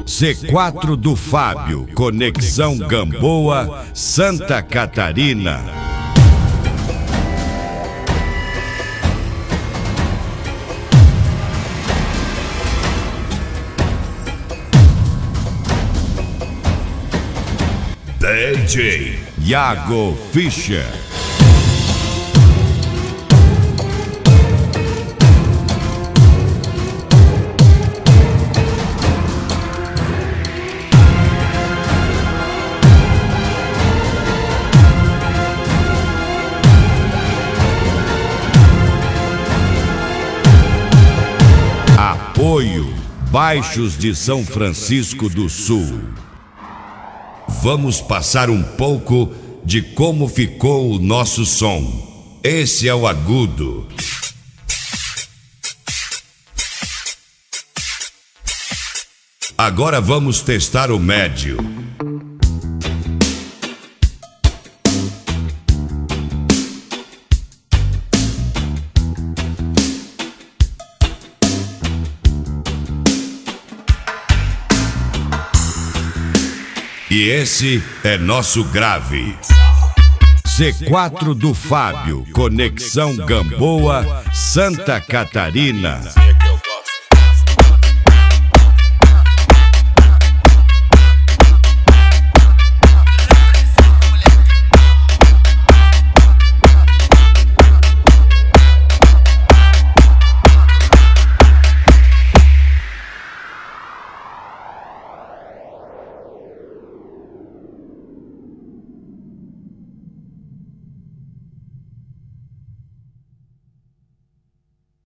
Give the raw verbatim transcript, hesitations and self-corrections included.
C quatro do Fábio, Conexão Gamboa, Santa Catarina. D J Iago Fischer. Apoio Baixos de São Francisco do Sul. Vamos passar um pouco de como ficou o nosso som. Esse é o agudo. Agora vamos testar o médio. E esse é nosso grave. C quatro do Fábio, Conexão Gamboa, Santa Catarina.